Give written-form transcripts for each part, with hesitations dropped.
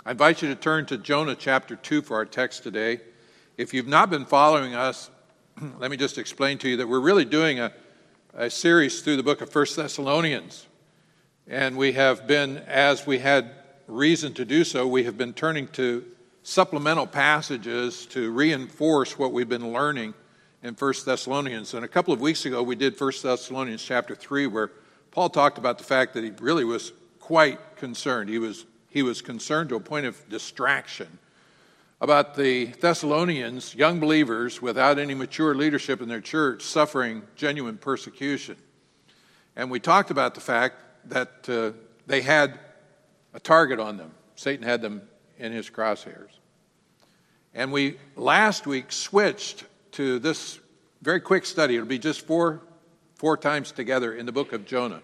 I invite you to turn to Jonah chapter 2 for our text today. If you've not been following us, let me just explain to you that we're really doing a series through the book of 1 Thessalonians. And we have been, as we had reason to do so, we have been turning to supplemental passages to reinforce what we've been learning in 1 Thessalonians. And a couple of weeks ago, we did 1 Thessalonians chapter 3, where Paul talked about the fact that he really was quite concerned. He was concerned to a point of distraction about the Thessalonians, young believers without any mature leadership in their church, suffering genuine persecution. And we talked about the fact that they had a target on them. Satan had them in his crosshairs. And we last week switched to this very quick study. It'll be just four times together in the book of Jonah.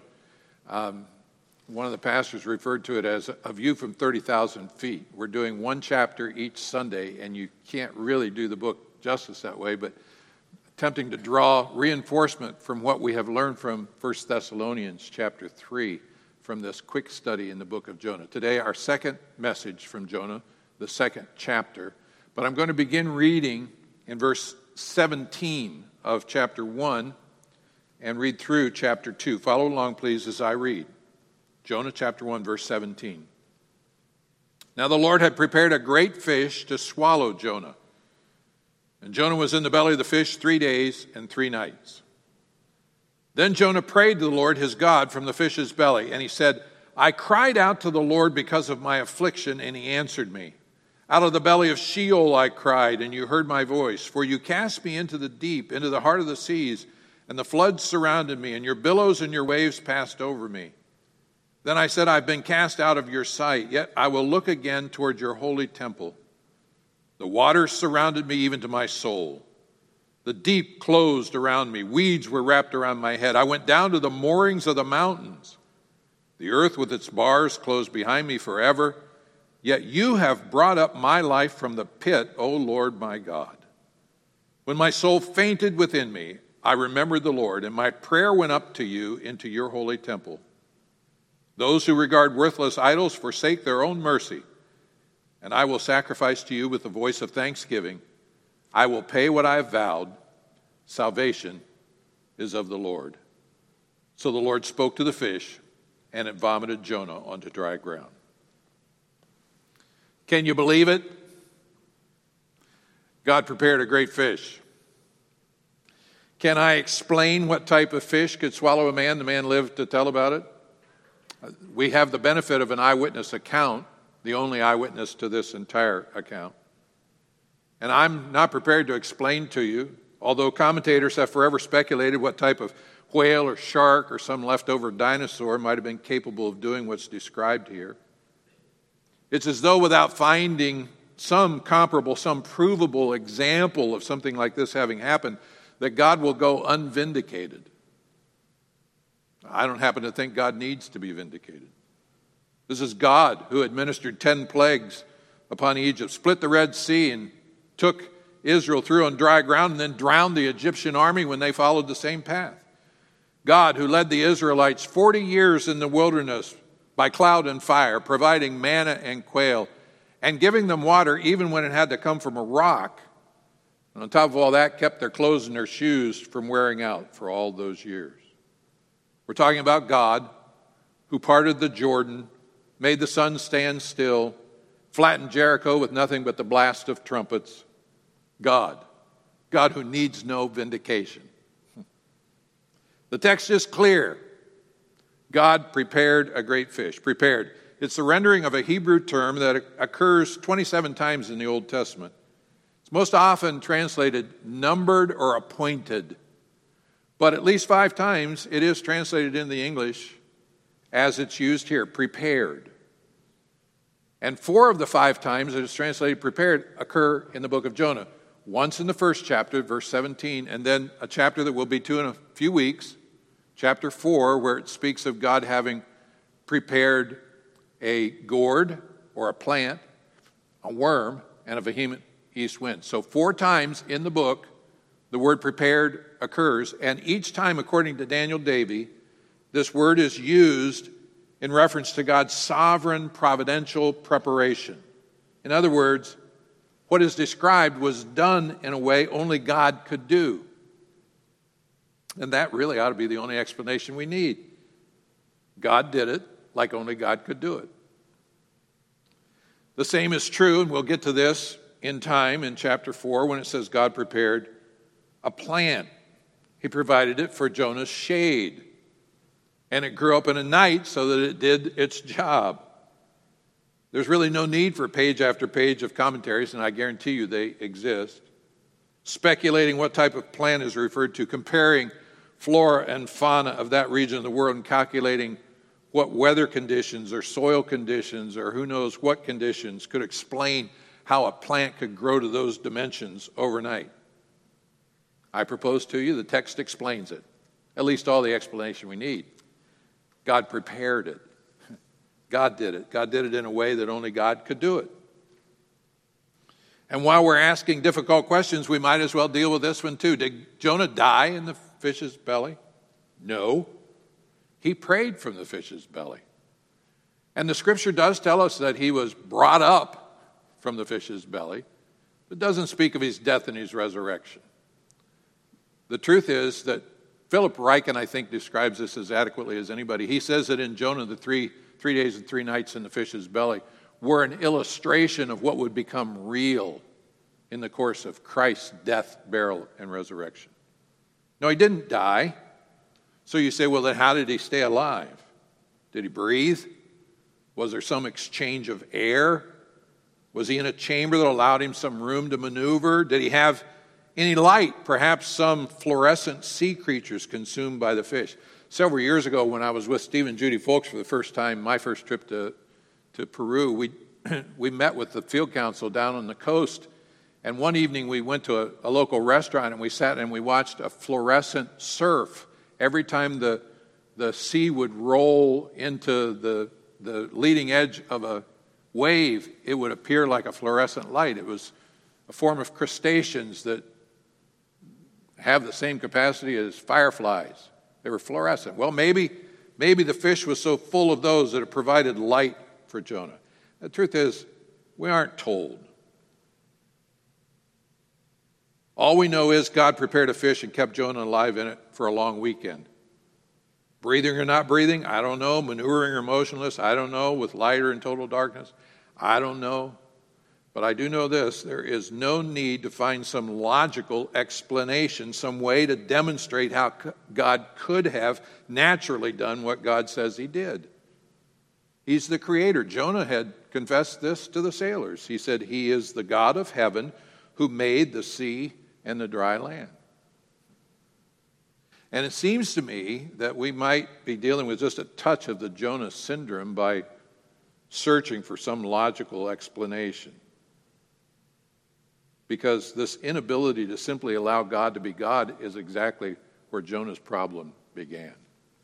One of the pastors referred to it as a view from 30,000 feet. We're doing one chapter each Sunday, and you can't really do the book justice that way, but attempting to draw reinforcement from what we have learned from 1 Thessalonians chapter 3 from this quick study in the book of Jonah. Today, our second message from Jonah, the second chapter. But I'm going to begin reading in verse 17 of chapter 1 and read through chapter 2. Follow along, please, as I read. Jonah chapter 1, verse 17. Now the Lord had prepared a great fish to swallow Jonah. And Jonah was in the belly of the fish 3 days and 3 nights. Then Jonah prayed to the Lord his God from the fish's belly, and he said, I cried out to the Lord because of my affliction, and he answered me. Out of the belly of Sheol I cried, and you heard my voice. For you cast me into the deep, into the heart of the seas, and the floods surrounded me, and your billows and your waves passed over me. Then I said, I've been cast out of your sight, yet I will look again toward your holy temple. The waters surrounded me even to my soul. The deep closed around me. Weeds were wrapped around my head. I went down to the moorings of the mountains. The earth with its bars closed behind me forever. Yet you have brought up my life from the pit, O Lord my God. When my soul fainted within me, I remembered the Lord, and my prayer went up to you into your holy temple. Those who regard worthless idols forsake their own mercy, and I will sacrifice to you with the voice of thanksgiving. I will pay what I have vowed. Salvation is of the Lord. So the Lord spoke to the fish, and it vomited Jonah onto dry ground. Can you believe it? God prepared a great fish. Can I explain what type of fish could swallow a man? The man lived to tell about it. We have the benefit of an eyewitness account, the only eyewitness to this entire account. And I'm not prepared to explain to you, although commentators have forever speculated what type of whale or shark or some leftover dinosaur might have been capable of doing what's described here. It's as though without finding some comparable, some provable example of something like this having happened, that God will go unvindicated. I don't happen to think God needs to be vindicated. This is God who administered 10 plagues upon Egypt, split the Red Sea, and took Israel through on dry ground, and then drowned the Egyptian army when they followed the same path. God who led the Israelites 40 years in the wilderness by cloud and fire, providing manna and quail, and giving them water even when it had to come from a rock. And on top of all that, kept their clothes and their shoes from wearing out for all those years. We're talking about God who parted the Jordan, made the sun stand still, flattened Jericho with nothing but the blast of trumpets. God who needs no vindication. The text is clear. God prepared a great fish. Prepared. It's the rendering of a Hebrew term that occurs 27 times in the Old Testament. It's most often translated numbered or appointed. But at least 5 times it is translated in the English as it's used here, prepared. And 4 of the 5 times it is translated prepared occur in the book of Jonah. Once in the first chapter, verse 17, and then a chapter that we'll be to in a few weeks, chapter 4, where it speaks of God having prepared a gourd or a plant, a worm, and a vehement east wind. So 4 times in the book, the word prepared occurs, and each time, according to Daniel Davy, this word is used in reference to God's sovereign providential preparation. In other words, what is described was done in a way only God could do. And that really ought to be the only explanation we need. God did it like only God could do it. The same is true, and we'll get to this in time in chapter 4 when it says God prepared a plant. He provided it for Jonah's shade. And it grew up in a night so that it did its job. There's really no need for page after page of commentaries, and I guarantee you they exist, speculating what type of plant is referred to, comparing flora and fauna of that region of the world, and calculating what weather conditions or soil conditions or who knows what conditions could explain how a plant could grow to those dimensions overnight. I propose to you the text explains it, at least all the explanation we need. God prepared it. God did it. God did it in a way that only God could do it. And while we're asking difficult questions, we might as well deal with this one too. Did Jonah die in the fish's belly? No. He prayed from the fish's belly. And the scripture does tell us that he was brought up from the fish's belly. It doesn't speak of his death and his resurrection. The truth is that Philip Ryken, I think, describes this as adequately as anybody. He says that in Jonah, the three days and 3 nights in the fish's belly were an illustration of what would become real in the course of Christ's death, burial, and resurrection. No, he didn't die. So you say, well, then how did he stay alive? Did he breathe? Was there some exchange of air? Was he in a chamber that allowed him some room to maneuver? Did he have any light? Perhaps some fluorescent sea creatures consumed by the fish. Several years ago when I was with Steve and Judy Folks for the first time, my first trip to Peru, we met with the field council down on the coast. And one evening we went to a local restaurant and we sat and we watched a fluorescent surf. Every time the sea would roll into the leading edge of a wave, it would appear like a fluorescent light. It was a form of crustaceans that have the same capacity as fireflies. They were fluorescent. Well, maybe the fish was so full of those that it provided light for Jonah. The truth is, we aren't told. All we know is God prepared a fish and kept Jonah alive in it for a long weekend. Breathing or not breathing, I don't know. Maneuvering or motionless, I don't know. With light or in total darkness, I don't know. But I do know this, there is no need to find some logical explanation, some way to demonstrate how God could have naturally done what God says he did. He's the creator. Jonah had confessed this to the sailors. He said, he is the God of heaven who made the sea and the dry land. And it seems to me that we might be dealing with just a touch of the Jonah syndrome by searching for some logical explanation. Because this inability to simply allow God to be God is exactly where Jonah's problem began.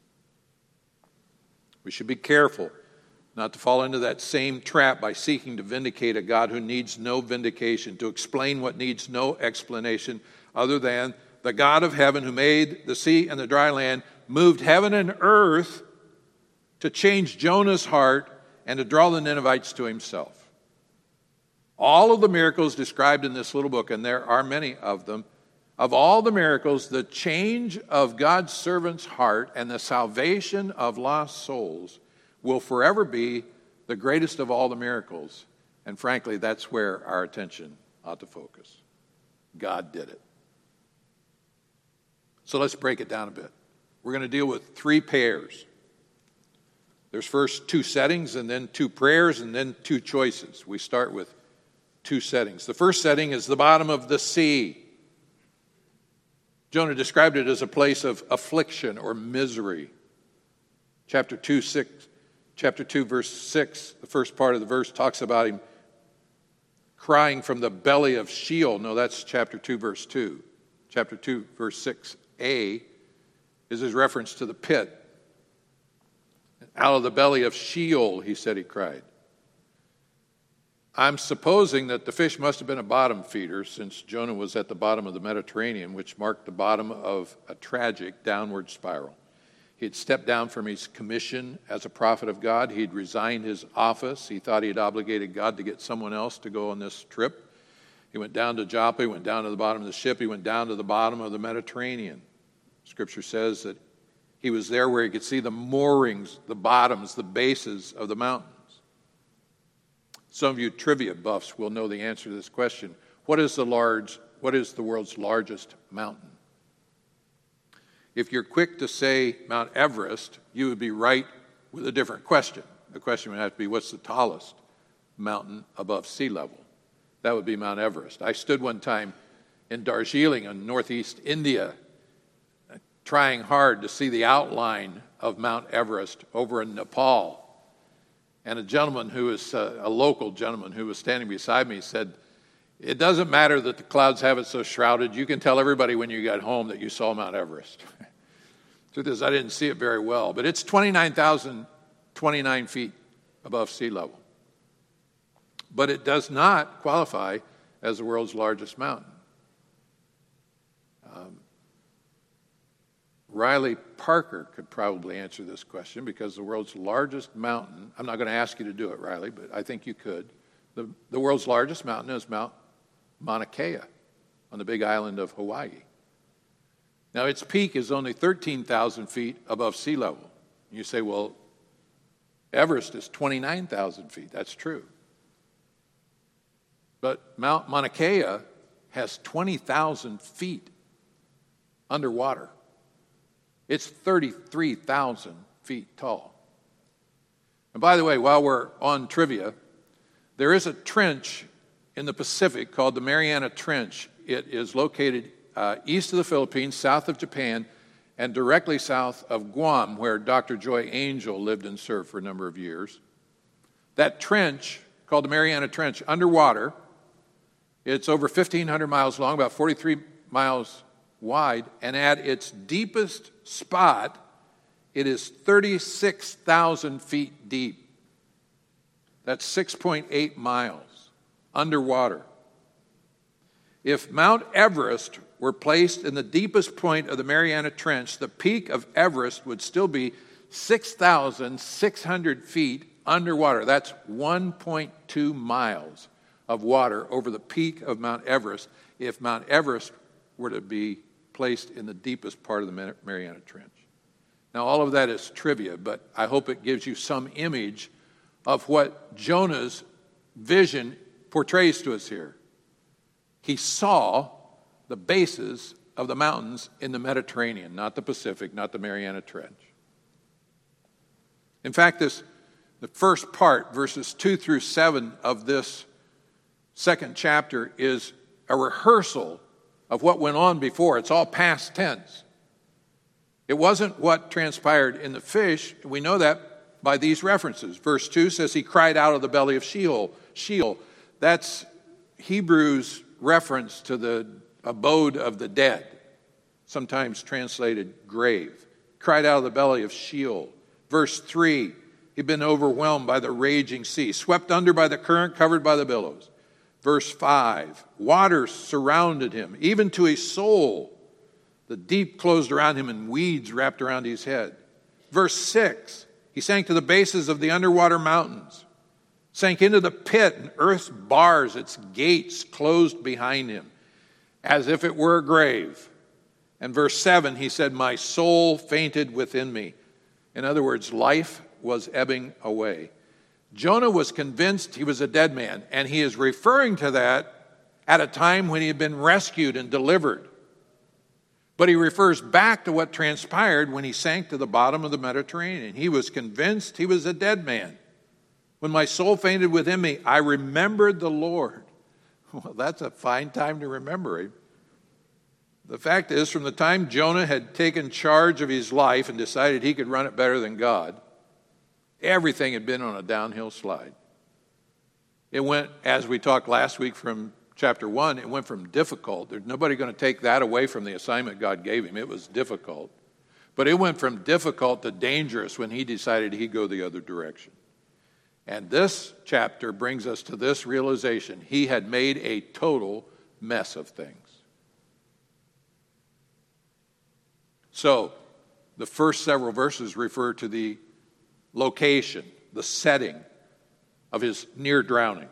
We should be careful not to fall into that same trap by seeking to vindicate a God who needs no vindication, to explain what needs no explanation other than the God of heaven who made the sea and the dry land, moved heaven and earth to change Jonah's heart and to draw the Ninevites to himself. All of the miracles described in this little book, and there are many of them, of all the miracles, the change of God's servant's heart and the salvation of lost souls will forever be the greatest of all the miracles. And frankly, that's where our attention ought to focus. God did it. So let's break it down a bit. We're going to deal with 3 pairs. There's first 2 settings, and then 2 prayers, and then 2 choices. We start with 2 settings. The first setting is the bottom of the sea. Jonah described it as a place of affliction or misery. Chapter 2, verse 6, the first part of the verse talks about him crying from the belly of Sheol. No, that's chapter 2, verse 2. Chapter 2, verse 6a is his reference to the pit. Out of the belly of Sheol, he said he cried. I'm supposing that the fish must have been a bottom feeder, since Jonah was at the bottom of the Mediterranean, which marked the bottom of a tragic downward spiral. He had stepped down from his commission as a prophet of God. He'd resigned his office. He thought he had obligated God to get someone else to go on this trip. He went down to Joppa. He went down to the bottom of the ship. He went down to the bottom of the Mediterranean. Scripture says that he was there where he could see the moorings, the bottoms, the bases of the mountains. Some of you trivia buffs will know the answer to this question. What is the world's largest mountain? If you're quick to say Mount Everest, you would be right with a different question. The question would have to be, what's the tallest mountain above sea level? That would be Mount Everest. I stood one time in Darjeeling in northeast India, trying hard to see the outline of Mount Everest over in Nepal. And a gentleman who was a local gentleman who was standing beside me said, "It doesn't matter that the clouds have it so shrouded. You can tell everybody when you got home that you saw Mount Everest." Truth is, I didn't see it very well, but it's 29,029 feet above sea level. But it does not qualify as the world's largest mountain. Riley Parker could probably answer this question because the world's largest mountain, I'm not going to ask you to do it, Riley, but I think you could. The world's largest mountain is Mount Mauna Kea on the big island of Hawaii. Now, its peak is only 13,000 feet above sea level. You say, well, Everest is 29,000 feet. That's true. But Mount Mauna Kea has 20,000 feet underwater. It's 33,000 feet tall. And by the way, while we're on trivia, there is a trench in the Pacific called the Mariana Trench. It is located east of the Philippines, south of Japan, and directly south of Guam, where Dr. Joy Angel lived and served for a number of years. That trench, called the Mariana Trench, underwater, it's over 1,500 miles long, about 43 miles wide, and at its deepest spot, it is 36,000 feet deep. That's 6.8 miles underwater. If Mount Everest were placed in the deepest point of the Mariana Trench, the peak of Everest would still be 6,600 feet underwater. That's 1.2 miles of water over the peak of Mount Everest if Mount Everest were to be placed in the deepest part of the Mariana Trench. Now, all of that is trivia, but I hope it gives you some image of what Jonah's vision portrays to us here. He saw the bases of the mountains in the Mediterranean, not the Pacific, not the Mariana Trench. In fact, the first part, verses 2 through 7 of this second chapter, is a rehearsal of what went on before. It's all past tense. It wasn't what transpired in the fish. We know that by these references. Verse 2 says he cried out of the belly of Sheol. Sheol, that's Hebrew's reference to the abode of the dead, sometimes translated grave. Cried out of the belly of Sheol. Verse 3, he'd been overwhelmed by the raging sea, swept under by the current, covered by the billows. Verse 5, waters surrounded him, even to his soul. The deep closed around him and weeds wrapped around his head. Verse 6, he sank to the bases of the underwater mountains, sank into the pit, and earth's bars, its gates closed behind him, as if it were a grave. And verse 7, he said, my soul fainted within me. In other words, life was ebbing away. Jonah was convinced he was a dead man, and he is referring to that at a time when he had been rescued and delivered. But he refers back to what transpired when he sank to the bottom of the Mediterranean. He was convinced he was a dead man. When my soul fainted within me, I remembered the Lord. Well, that's a fine time to remember him. The fact is, from the time Jonah had taken charge of his life and decided he could run it better than God, everything had been on a downhill slide. It went, as we talked last week from chapter 1, it went from difficult. There's nobody going to take that away from the assignment God gave him. It was difficult. But it went from difficult to dangerous when he decided he'd go the other direction. And this chapter brings us to this realization. He had made a total mess of things. So, the first several verses refer to the location, the setting of his near drowning.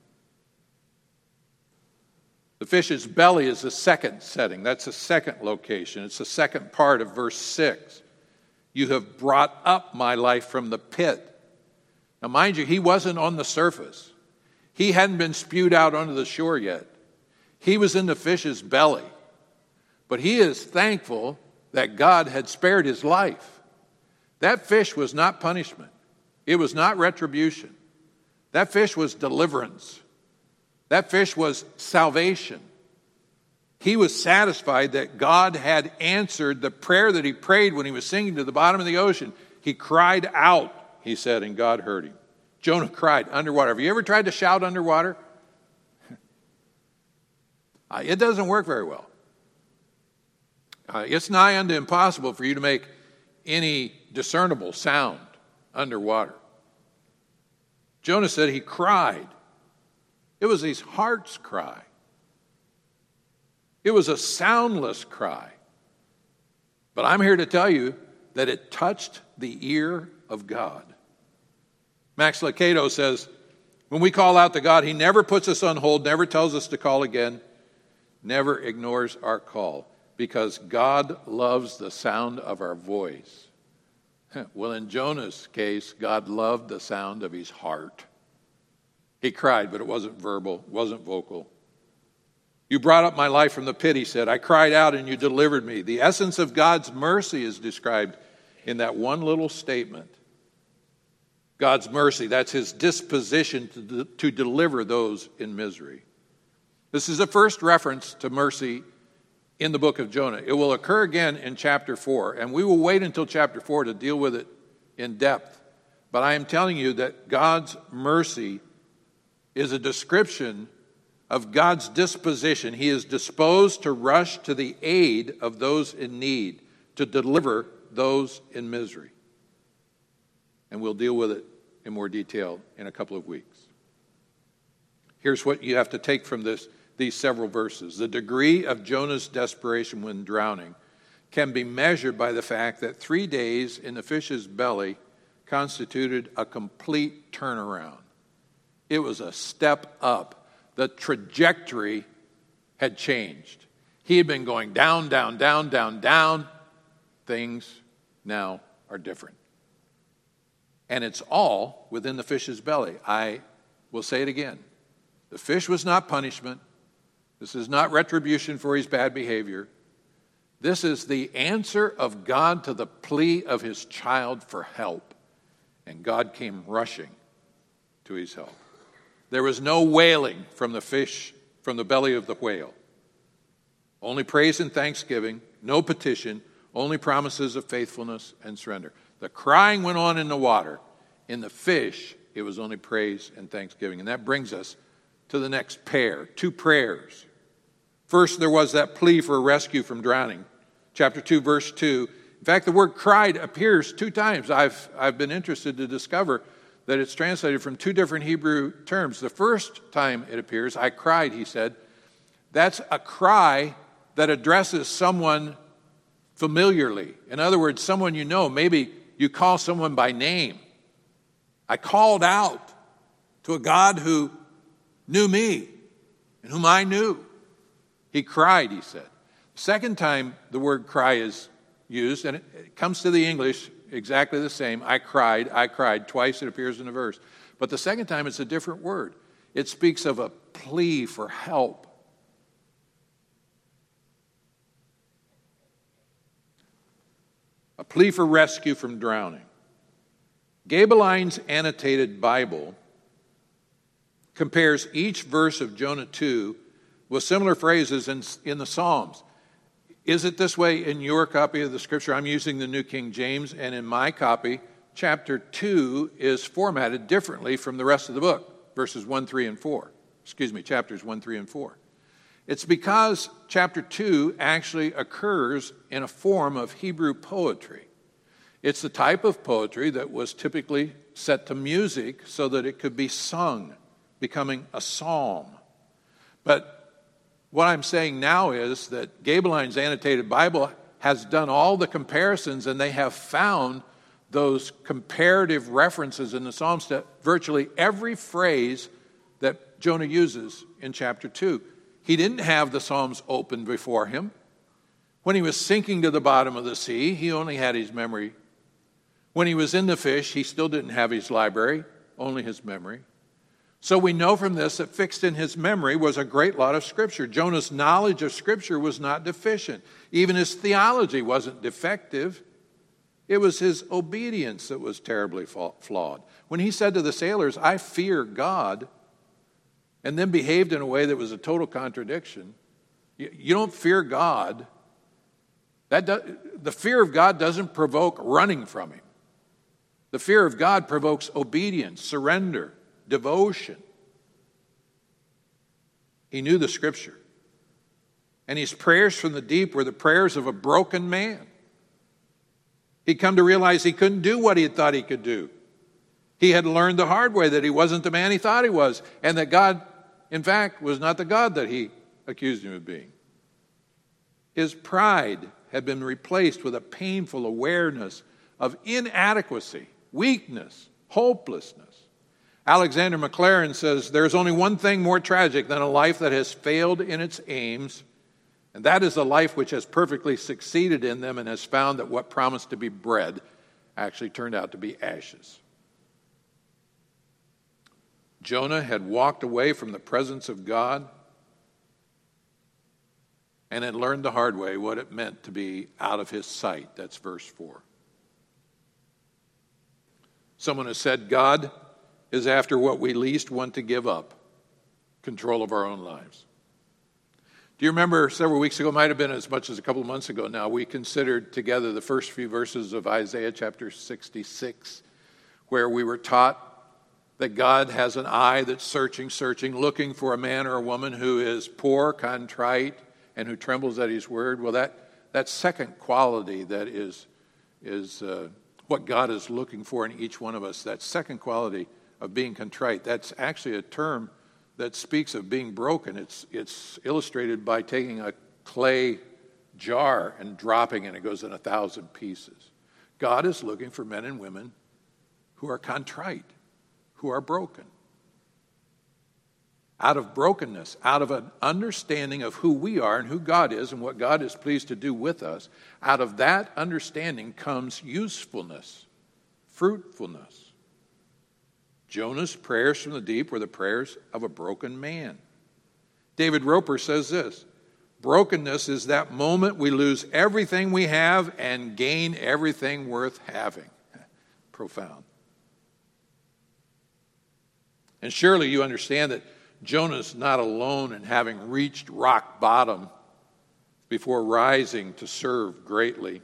The fish's belly is the second setting. That's the second location. It's the second part of verse 6. You have brought up my life from the pit. Now, mind you, he wasn't on the surface. He hadn't been spewed out onto the shore yet. He was in the fish's belly. But he is thankful that God had spared his life. That fish was not punishment. It was not retribution. That fish was deliverance. That fish was salvation. He was satisfied that God had answered the prayer that he prayed when he was sinking to the bottom of the ocean. He cried out, he said, and God heard him. Jonah cried underwater. Have you ever tried to shout underwater? It doesn't work very well. It's nigh unto impossible for you to make any discernible sound underwater. Jonah said he cried. It was his heart's cry. It was a soundless cry. But I'm here to tell you that it touched the ear of God. Max Lucado says, when we call out to God, he never puts us on hold, never tells us to call again, never ignores our call, because God loves the sound of our voice. Well, in Jonah's case, God loved the sound of his heart. He cried, but it wasn't verbal, wasn't vocal. You brought up my life from the pit, he said. I cried out and you delivered me. The essence of God's mercy is described in that one little statement. God's mercy, that's his disposition to deliver those in misery. This is the first reference to mercy in the book of Jonah. It will occur again in chapter 4, and we will wait until chapter 4 to deal with it in depth. But I am telling you that God's mercy is a description of God's disposition. He is disposed to rush to the aid of those in need, to deliver those in misery. And we'll deal with it in more detail in a couple of weeks. Here's what you have to take from these several verses. The degree of Jonah's desperation when drowning can be measured by the fact that 3 days in the fish's belly constituted a complete turnaround. It was a step up. The trajectory had changed. He had been going down, down, down, down, down. Things now are different. And it's all within the fish's belly. I will say it again. The fish was not punishment. This is not retribution for his bad behavior. This is the answer of God to the plea of his child for help. And God came rushing to his help. There was no wailing from the fish, from the belly of the whale. Only praise and thanksgiving, no petition, only promises of faithfulness and surrender. The crying went on in the water. In the fish, it was only praise and thanksgiving. And that brings us to the next pair, two prayers. First, there was that plea for rescue from drowning. Chapter 2, verse 2. In fact, the word cried appears 2 times. I've been interested to discover that it's translated from 2 different Hebrew terms. The first time it appears, I cried, he said. That's a cry that addresses someone familiarly. In other words, someone you know. Maybe you call someone by name. I called out to a God who knew me and whom I knew. He cried, he said. The second time the word cry is used, and it comes to the English exactly the same. I cried. Twice it appears in a verse. But the second time it's a different word. It speaks of a plea for help. A plea for rescue from drowning. Gabeline's annotated Bible compares each verse of Jonah 2 with similar phrases in the Psalms. Is it this way in your copy of the scripture? I'm using the New King James, and in my copy, chapter 2 is formatted differently from the rest of the book, chapters 1, 3, and 4. It's because chapter 2 actually occurs in a form of Hebrew poetry. It's the type of poetry that was typically set to music so that it could be sung, becoming a psalm. But what I'm saying now is that Gabeline's annotated Bible has done all the comparisons, and they have found those comparative references in the Psalms to virtually every phrase that Jonah uses in chapter 2. He didn't have the Psalms open before him. When he was sinking to the bottom of the sea, he only had his memory. When he was in the fish, he still didn't have his library, only his memory. So we know from this that fixed in his memory was a great lot of Scripture. Jonah's knowledge of Scripture was not deficient. Even his theology wasn't defective. It was his obedience that was terribly flawed. When he said to the sailors, "I fear God," and then behaved in a way that was a total contradiction, you don't fear God. The fear of God doesn't provoke running from him. The fear of God provokes obedience, surrender, devotion. He knew the Scripture. And his prayers from the deep were the prayers of a broken man. He'd come to realize he couldn't do what he had thought he could do. He had learned the hard way that he wasn't the man he thought he was, and that God, in fact, was not the God that he accused him of being. His pride had been replaced with a painful awareness of inadequacy, weakness, hopelessness. Alexander Maclaren says, "There's only one thing more tragic than a life that has failed in its aims, and that is a life which has perfectly succeeded in them and has found that what promised to be bread actually turned out to be ashes." Jonah had walked away from the presence of God and had learned the hard way what it meant to be out of his sight. That's verse 4. Someone has said, God is after what we least want to give up, control of our own lives. Do you remember several weeks ago, might have been as much as a couple of months ago now, we considered together the first few verses of Isaiah chapter 66, where we were taught that God has an eye that's searching, looking for a man or a woman who is poor, contrite, and who trembles at his word. Well, that second quality that is what God is looking for in each one of us, that second quality of being contrite, that's actually a term that speaks of being broken. It's illustrated by taking a clay jar and dropping it. It goes in 1,000 pieces. God is looking for men and women who are contrite, who are broken. Out of brokenness, out of an understanding of who we are and who God is and what God is pleased to do with us, out of that understanding comes usefulness, fruitfulness. Jonah's prayers from the deep were the prayers of a broken man. David Roper says this, brokenness is that moment we lose everything we have and gain everything worth having. Profound. And surely you understand that Jonah's not alone in having reached rock bottom before rising to serve greatly.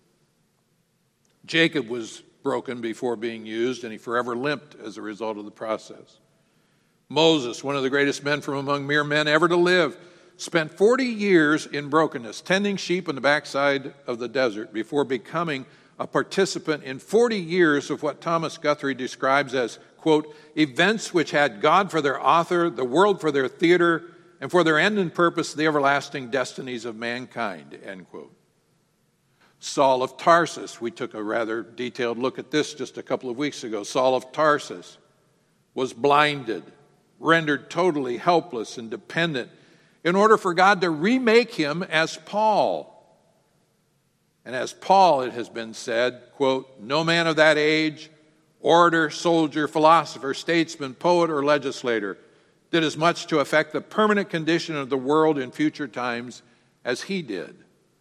Jacob was broken before being used, and he forever limped as a result of the process. Moses, one of the greatest men from among mere men ever to live, spent 40 years in brokenness, tending sheep on the backside of the desert before becoming a participant in 40 years of what Thomas Guthrie describes as, quote, events which had God for their author, the world for their theater, and for their end and purpose, the everlasting destinies of mankind, end quote. Saul of Tarsus, we took a rather detailed look at this just a couple of weeks ago. Saul of Tarsus was blinded, rendered totally helpless and dependent in order for God to remake him as Paul. And as Paul, it has been said, quote, no man of that age, orator, soldier, philosopher, statesman, poet, or legislator did as much to affect the permanent condition of the world in future times as he did.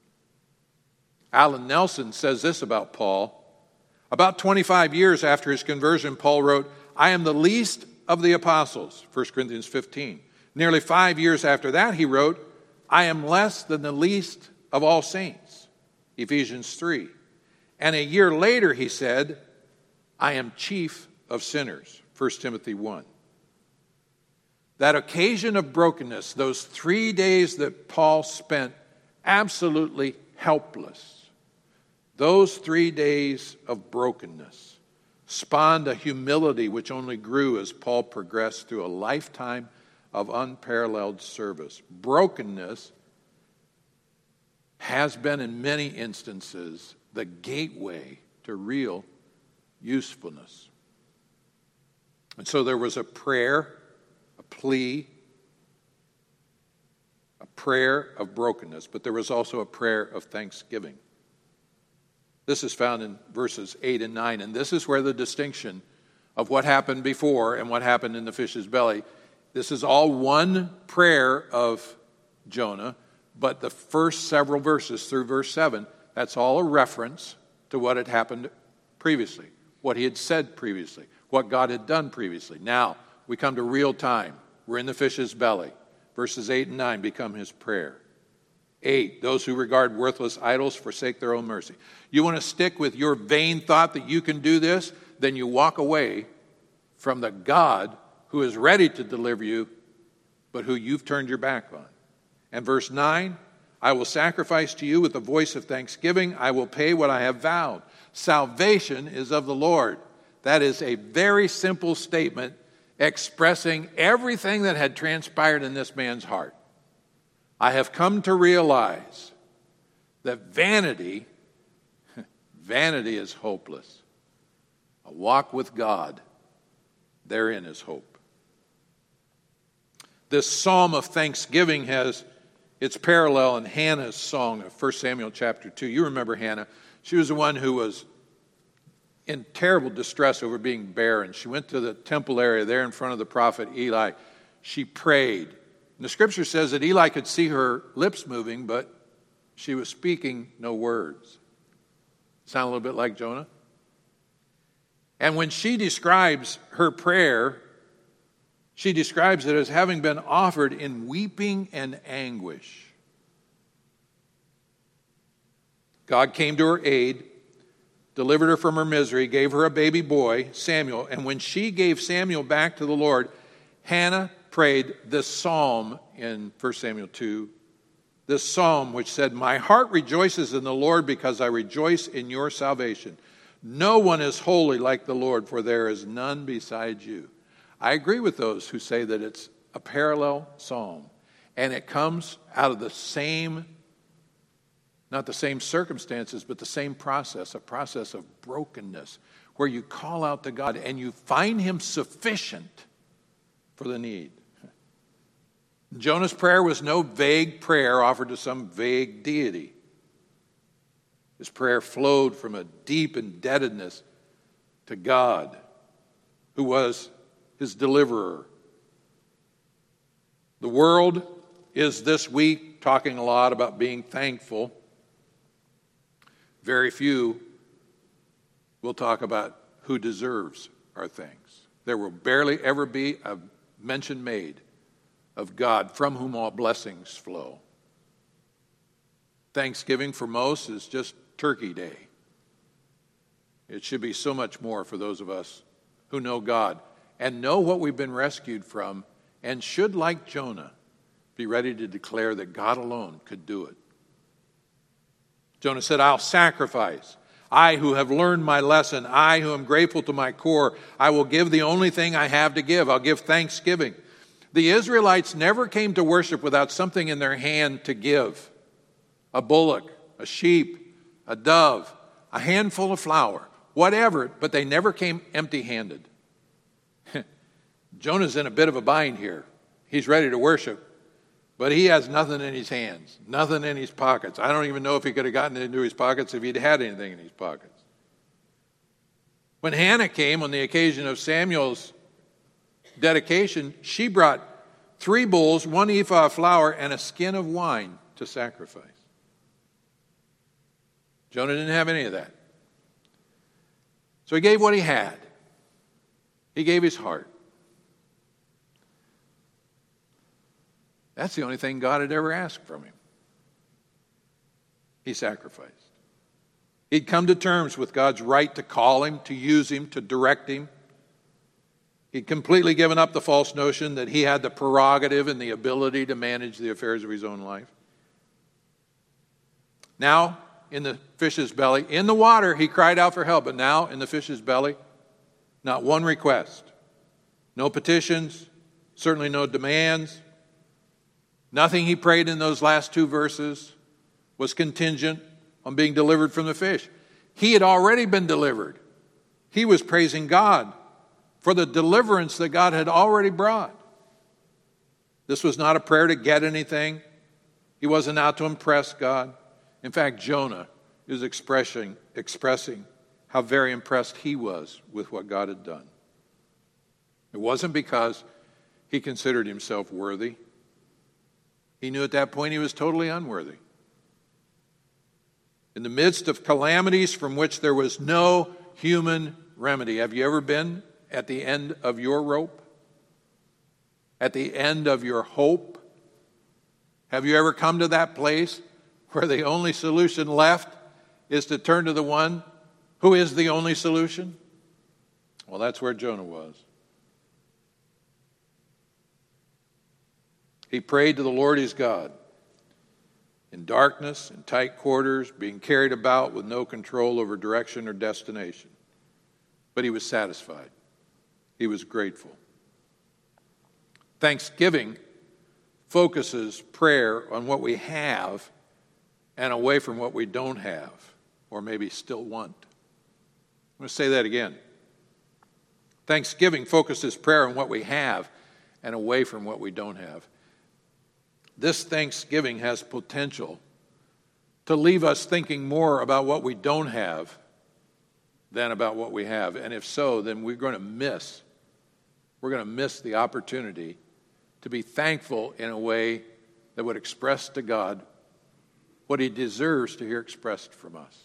Alan Nelson says this about Paul. About 25 years after his conversion, Paul wrote, I am the least of the apostles, 1 Corinthians 15. Nearly 5 years after that, he wrote, I am less than the least of all saints, Ephesians 3. And a year later, he said, I am chief of sinners, 1 Timothy 1. That occasion of brokenness, those 3 days that Paul spent absolutely helpless, those 3 days of brokenness spawned a humility which only grew as Paul progressed through a lifetime of unparalleled service. Brokenness has been in many instances the gateway to real usefulness. And so there was a prayer, a plea, a prayer of brokenness, but there was also a prayer of thanksgiving. This is found in verses 8 and 9, and this is where the distinction of what happened before and what happened in the fish's belly. This is all one prayer of Jonah, but the first several verses through verse 7, that's all a reference to what had happened previously, what he had said previously, what God had done previously. Now, we come to real time. We're in the fish's belly. Verses 8 and 9 become his prayer. 8, those who regard worthless idols forsake their own mercy. You want to stick with your vain thought that you can do this? Then you walk away from the God who is ready to deliver you, but who you've turned your back on. And verse 9, I will sacrifice to you with the voice of thanksgiving. I will pay what I have vowed. Salvation is of the Lord. That is a very simple statement expressing everything that had transpired in this man's heart. I have come to realize that vanity is hopeless. A walk with God, therein is hope. This psalm of thanksgiving has its parallel in Hannah's song of 1 Samuel chapter 2. You remember Hannah. She was the one who was in terrible distress over being barren. She went to the temple area there in front of the prophet Eli. She prayed. And the scripture says that Eli could see her lips moving, but she was speaking no words. Sound a little bit like Jonah? And when she describes her prayer, she describes it as having been offered in weeping and anguish. God came to her aid, delivered her from her misery, gave her a baby boy, Samuel. And when she gave Samuel back to the Lord, Hannah prayed this psalm in 1 Samuel 2. This psalm which said, my heart rejoices in the Lord because I rejoice in your salvation. No one is holy like the Lord, for there is none beside you. I agree with those who say that it's a parallel psalm. And it comes out of the same, not the same circumstances, but the same process, a process of brokenness, where you call out to God and you find him sufficient for the need. Jonah's prayer was no vague prayer offered to some vague deity. His prayer flowed from a deep indebtedness to God, who was his deliverer. The world is this week talking a lot about being thankful. Very few will talk about who deserves our thanks. There will barely ever be a mention made of God, from whom all blessings flow. Thanksgiving for most is just Turkey Day. It should be so much more for those of us who know God and know what we've been rescued from, and should, like Jonah, be ready to declare that God alone could do it. Jonah said, I'll sacrifice. I who have learned my lesson, I who am grateful to my core, I will give the only thing I have to give. I'll give thanksgiving. The Israelites never came to worship without something in their hand to give. A bullock, a sheep, a dove, a handful of flour, whatever, but they never came empty-handed. Jonah's in a bit of a bind here. He's ready to worship, but he has nothing in his hands, nothing in his pockets. I don't even know if he could have gotten into his pockets if he'd had anything in his pockets. When Hannah came on the occasion of Samuel's dedication, she brought 3 bulls, 1 ephah of flour, and a skin of wine to sacrifice. Jonah didn't have any of that. So he gave what he had. He gave his heart. That's the only thing God had ever asked from him. He sacrificed. He'd come to terms with God's right to call him, to use him, to direct him. He'd completely given up the false notion that he had the prerogative and the ability to manage the affairs of his own life. Now, in the fish's belly, in the water, he cried out for help. But now, in the fish's belly, not one request. No petitions, certainly no demands. Nothing he prayed in those last 2 verses was contingent on being delivered from the fish. He had already been delivered. He was praising God for the deliverance that God had already brought. This was not a prayer to get anything. He wasn't out to impress God. In fact, Jonah is expressing how very impressed he was with what God had done. It wasn't because he considered himself worthy. He knew at that point he was totally unworthy. In the midst of calamities from which there was no human remedy. Have you ever been at the end of your rope? At the end of your hope? Have you ever come to that place where the only solution left is to turn to the one who is the only solution? Well, that's where Jonah was. He prayed to the Lord his God in darkness, in tight quarters, being carried about with no control over direction or destination. But he was satisfied. He was grateful. Thanksgiving focuses prayer on what we have and away from what we don't have, or maybe still want. I'm going to say that again. Thanksgiving focuses prayer on what we have and away from what we don't have. This Thanksgiving has potential to leave us thinking more about what we don't have than about what we have. And if so, then we're going to miss the opportunity to be thankful in a way that would express to God what he deserves to hear expressed from us.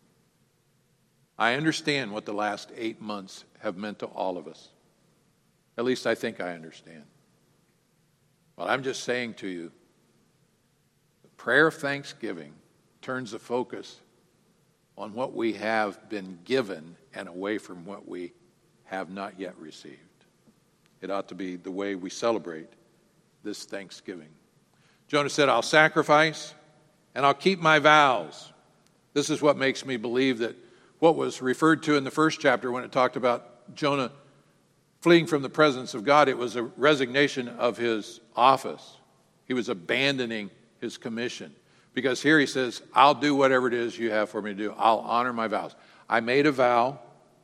I understand what the last 8 months have meant to all of us. At least I think I understand. But I'm just saying to you, the prayer of thanksgiving turns the focus on what we have been given and away from what we have not yet received. It ought to be the way we celebrate this Thanksgiving. Jonah said, I'll sacrifice and I'll keep my vows. This is what makes me believe that what was referred to in the first chapter when it talked about Jonah fleeing from the presence of God, it was a resignation of his office. He was abandoning his commission. Because here he says, I'll do whatever it is you have for me to do. I'll honor my vows. I made a vow.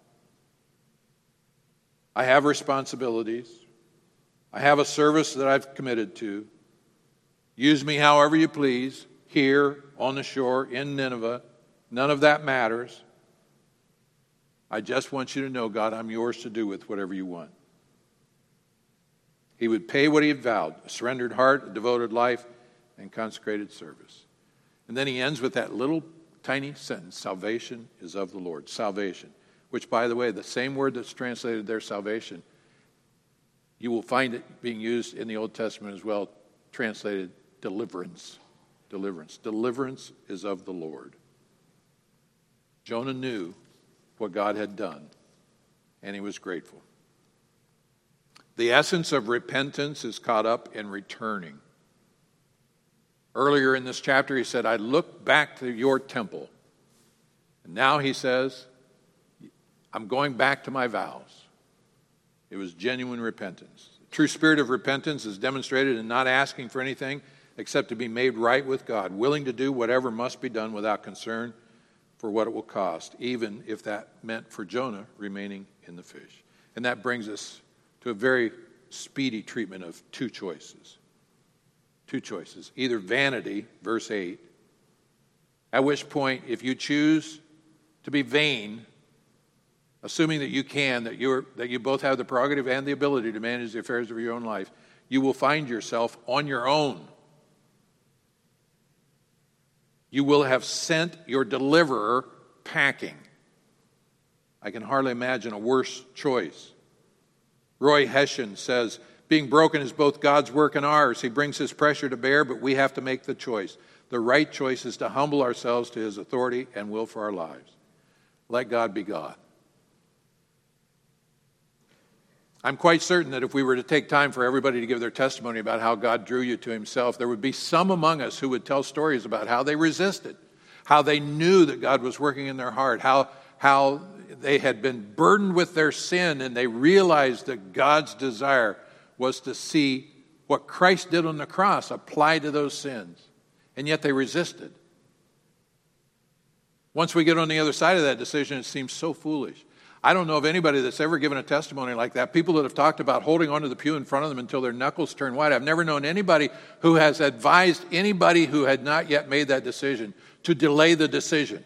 I have responsibilities. I have a service that I've committed to. Use me however you please, here, on the shore, in Nineveh. None of that matters. I just want you to know, God, I'm yours to do with whatever you want. He would pay what he had vowed, a surrendered heart, a devoted life, and consecrated service. And then he ends with that little tiny sentence, salvation is of the Lord. Salvation, which, by the way, the same word that's translated there, salvation, you will find it being used in the Old Testament as well, translated deliverance. Deliverance. Deliverance is of the Lord. Jonah knew what God had done, and he was grateful. The essence of repentance is caught up in returning. Earlier in this chapter, he said, I look back to your temple. And now he says, I'm going back to my vows. It was genuine repentance. The true spirit of repentance is demonstrated in not asking for anything except to be made right with God, willing to do whatever must be done without concern for what it will cost, even if that meant for Jonah remaining in the fish. And that brings us to a very speedy treatment of two choices. Two choices. Either vanity, verse 8, at which point if you choose to be vain, assuming that you can, that you both have the prerogative and the ability to manage the affairs of your own life, you will find yourself on your own. You will have sent your deliverer packing. I can hardly imagine a worse choice. Roy Hession says, being broken is both God's work and ours. He brings his pressure to bear, but we have to make the choice. The right choice is to humble ourselves to his authority and will for our lives. Let God be God. I'm quite certain that if we were to take time for everybody to give their testimony about how God drew you to himself, there would be some among us who would tell stories about how they resisted, how they knew that God was working in their heart, how they had been burdened with their sin and they realized that God's desire was to see what Christ did on the cross applied to those sins. And yet they resisted. Once we get on the other side of that decision, it seems so foolish. I don't know of anybody that's ever given a testimony like that. People that have talked about holding onto the pew in front of them until their knuckles turn white. I've never known anybody who has advised anybody who had not yet made that decision to delay the decision.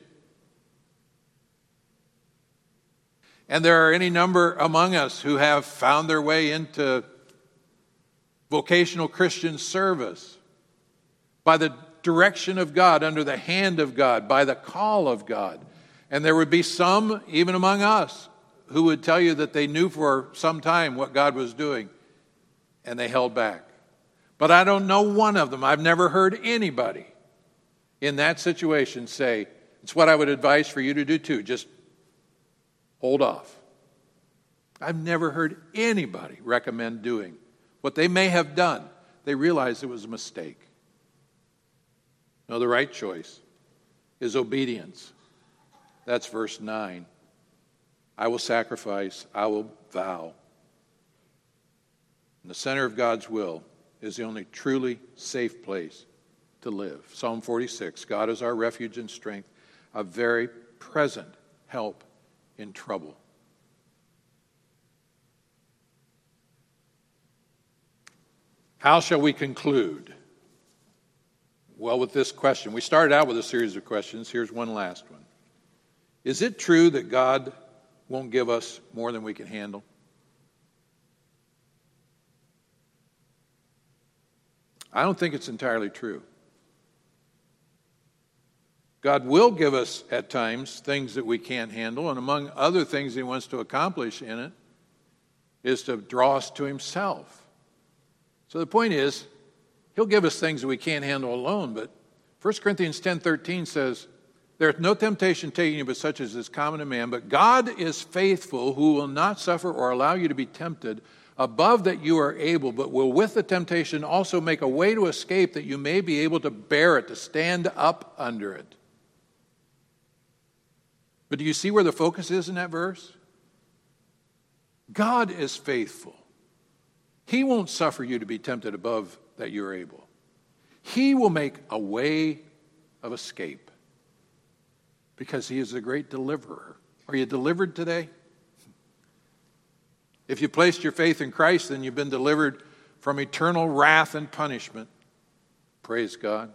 And there are any number among us who have found their way into vocational Christian service by the direction of God, under the hand of God, by the call of God. And there would be some, even among us, who would tell you that they knew for some time what God was doing, and they held back. But I don't know one of them. I've never heard anybody in that situation say, it's what I would advise for you to do too. Just hold off. I've never heard anybody recommend doing what they may have done. They realized it was a mistake. No, the right choice is obedience. That's verse 9. I will sacrifice, I will vow. And the center of God's will is the only truly safe place to live. Psalm 46, God is our refuge and strength, a very present help in trouble. How shall we conclude? Well, with this question. We started out with a series of questions. Here's one last one. Is it true that God won't give us more than we can handle? I don't think it's entirely true. God will give us, at times, things that we can't handle, and among other things He wants to accomplish in it is to draw us to Himself. So the point is, He'll give us things that we can't handle alone, but 1 Corinthians 10:13 says, there is no temptation taking you but such as is common to man, but God is faithful, who will not suffer or allow you to be tempted above that you are able, but will with the temptation also make a way to escape that you may be able to bear it, to stand up under it. But do you see where the focus is in that verse? God is faithful. He won't suffer you to be tempted above that you're able. He will make a way of escape because He is the great deliverer. Are you delivered today? If you placed your faith in Christ, then you've been delivered from eternal wrath and punishment. Praise God.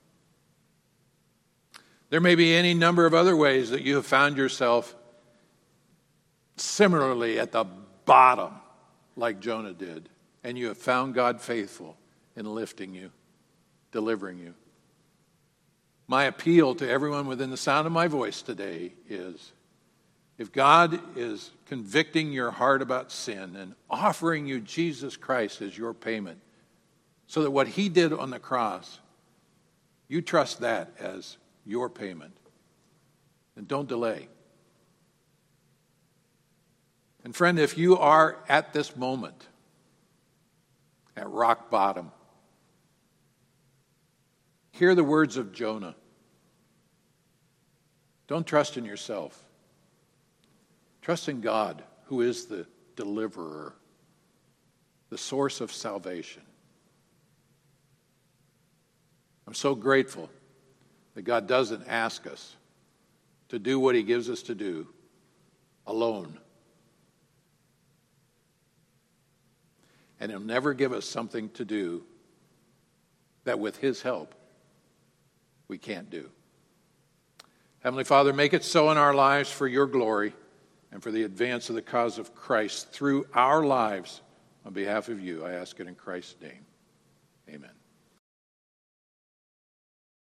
There may be any number of other ways that you have found yourself similarly at the bottom, like Jonah did, and you have found God faithful in lifting you, delivering you. My appeal to everyone within the sound of my voice today is, if God is convicting your heart about sin and offering you Jesus Christ as your payment, so that what He did on the cross, you trust that as your payment, and don't delay. And friend, if you are at this moment at rock bottom, hear the words of Jonah. Don't trust in yourself. Trust in God, who is the deliverer, the source of salvation. I'm so grateful that God doesn't ask us to do what He gives us to do alone. And He'll never give us something to do that with His help we can't do. Heavenly Father, make it so in our lives for Your glory and for the advance of the cause of Christ through our lives on behalf of You. I ask it in Christ's name.